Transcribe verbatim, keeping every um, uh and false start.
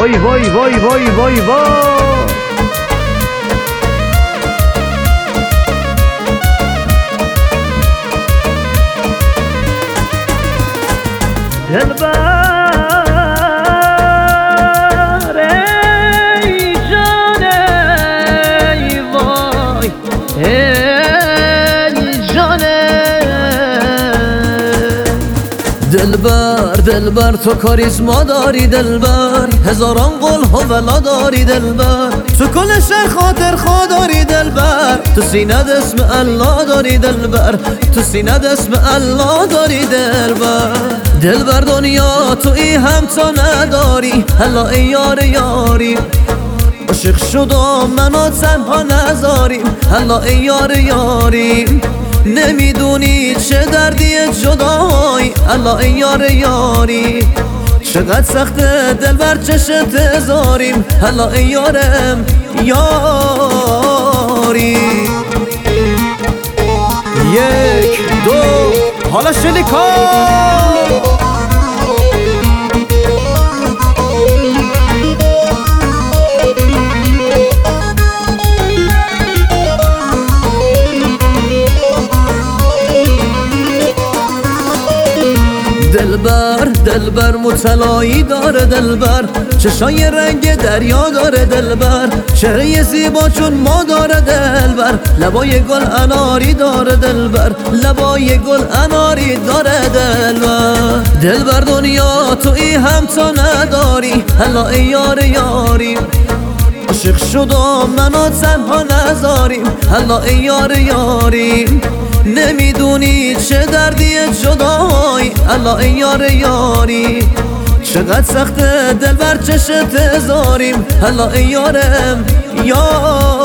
وای وای وای وای وای وای دلبر ای جان ای وای ای جان دلبر دلبر تو کاریزما داری دلبر هزاران قول هولا داری دلبر تو کل شهر خاطر خوا داری دلبر تو سینه اسم الله داری دلبر تو سینه اسم الله داری دلبر دلبر دنیا تو ای هم تو نداری هلا ای یار یاری عاشق شدم منو تنها نذاریم هلا ای یار یاریم نمیدونی چه دردی جدایی هلا ای یار یاری چقدر سخته دلبر چشت زاریم هلا ای یارم یاری یک دو حالا شلیکا دلبر دلبر متلایی داره دلبر چشای رنگ دریا داره دلبر چهره زیبا چون ما داره دلبر لبای گل اناری داره دلبر لبای گل اناری داره دلبر دلبر دنیا تو ای هم تو نداری هلا ای یار یاریم عاشق شدم منو تنها نذاریم هلا ای یار یاریم نمیدونی چه دردی جدایی هلا ای یار یاری چقدر سخته دلبر چشت زاریم هلا ای یارم یار